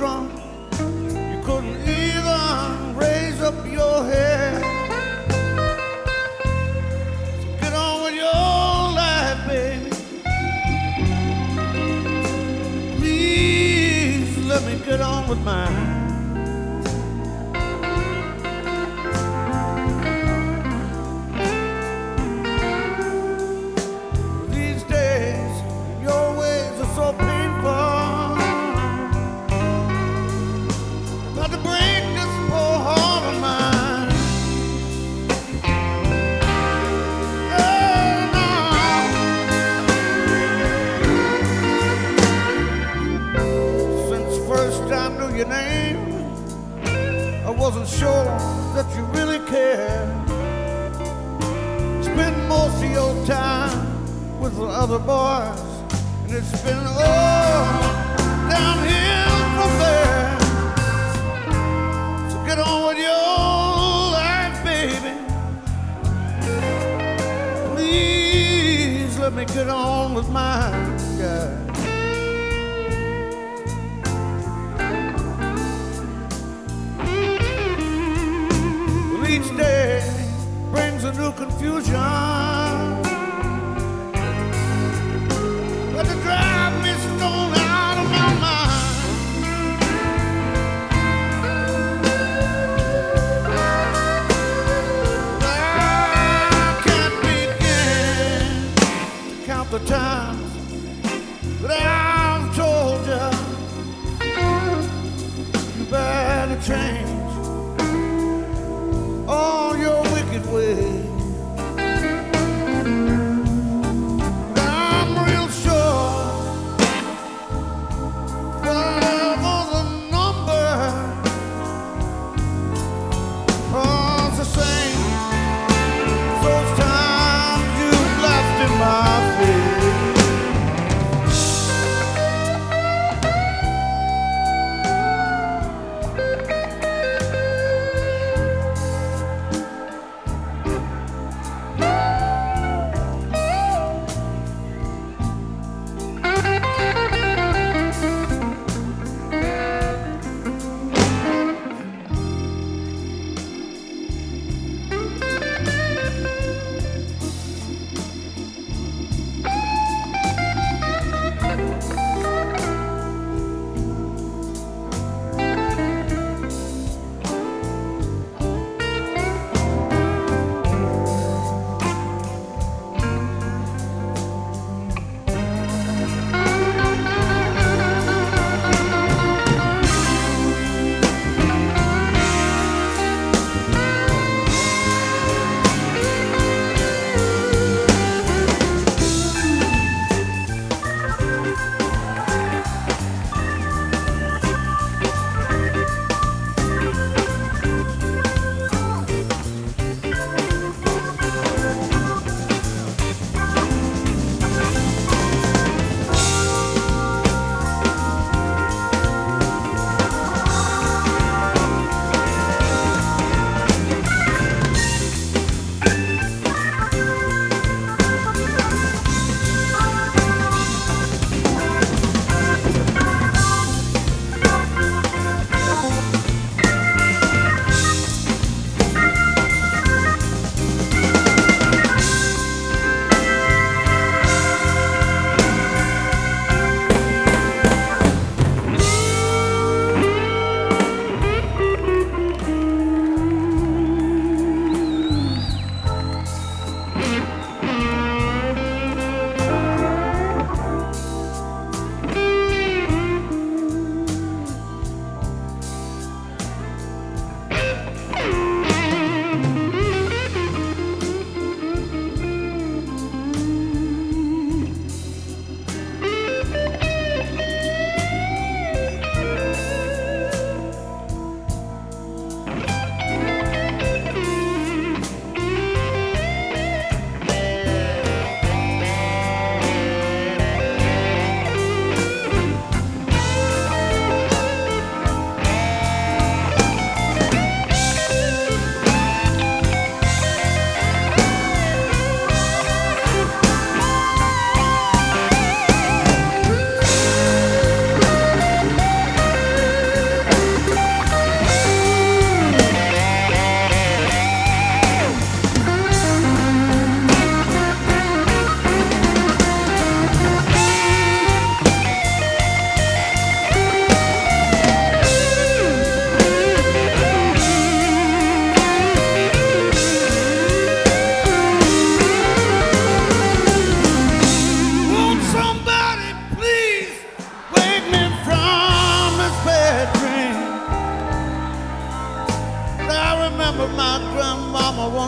drunk, you couldn't even raise up your head. So get on with your life, baby. Please let me get on with mine. Your name, I wasn't sure that you really cared. Spend most of your time with the other boys, and it's been all downhill from there. So get on with your life, baby. Please let me get on with mine, yeah. Each day brings a new confusion, but to drive me stone out of my mind. I can't begin to count the times that I've told you better change all your wicked ways.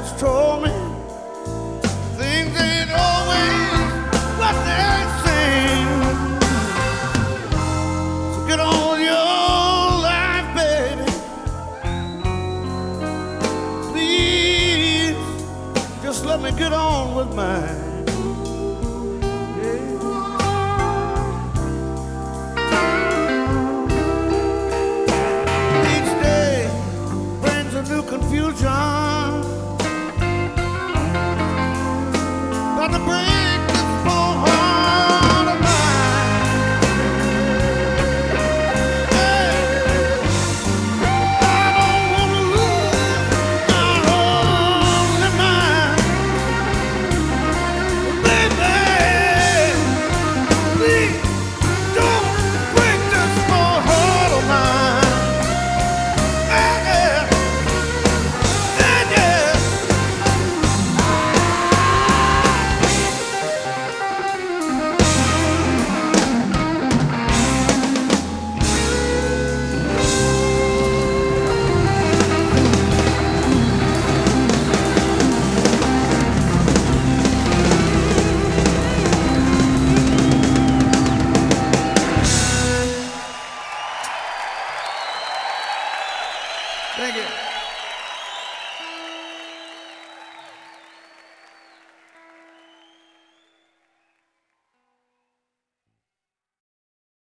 once told me things ain't always what they seem. So get on with your life, baby. Please, just let me get on with mine.